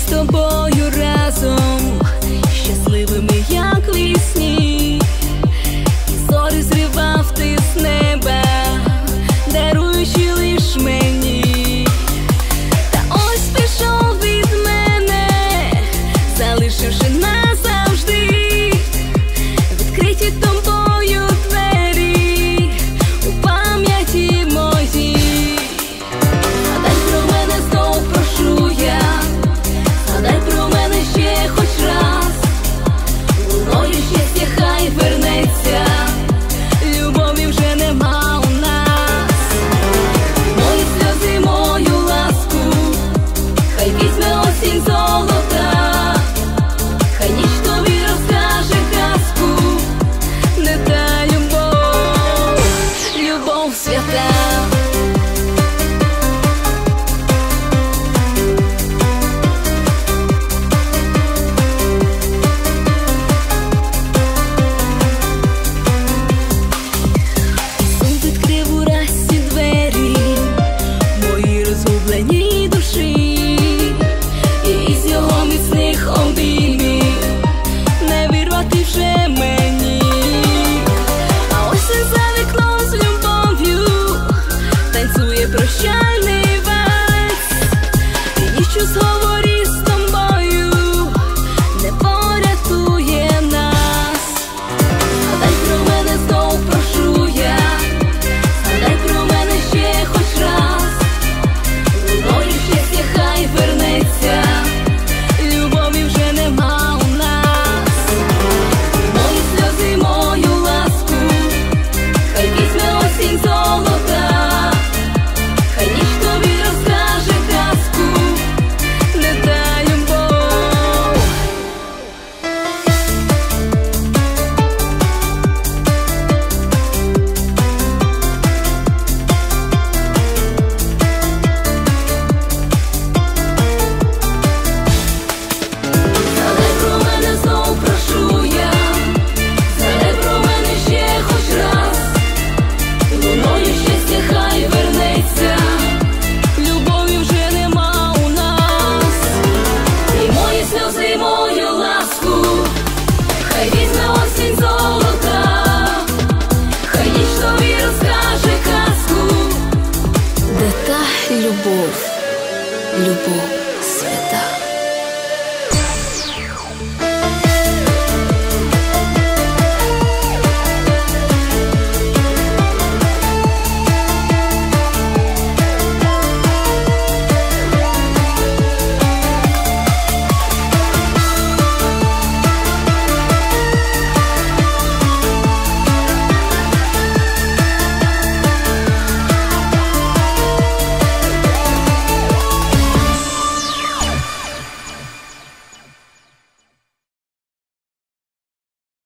тобою разом, щасливими, як вісні, і зорі зривав ти з неба, даруючи лиш мені. Та ось пішов від мене, залишивши назавжди відкриті тобою двері у пам'яті моїй. Згадай про мене знов, прошу я, згадай про мене ще хоч раз, луною щастя хай вернеться, любові вже нема у нас. Мої сльози, мою ласку хай візьме осінь золота, хай ніч тобі розкаже казку, не та любов, любов свята. Прощальний вальс, і ніщо зговорі з тобою не порятує нас. Згадай про мене знов, прошу я, згадай про мене ще хоч раз, луною щастя хай вернеться, любові вже нема у нас. Мої сльози, мою ласку хай візьме осінь золота, хай ніч тобі розкаже казку, не та любов. Згадай про мене знов, прошу я, згадай про мене ще хоч раз, луною щастя хай вернеться, любові вже нема у нас. І мої сльози, мою ласку хай візьме осінь золота, хай ніч тобі розкаже казку, де та любов, любов.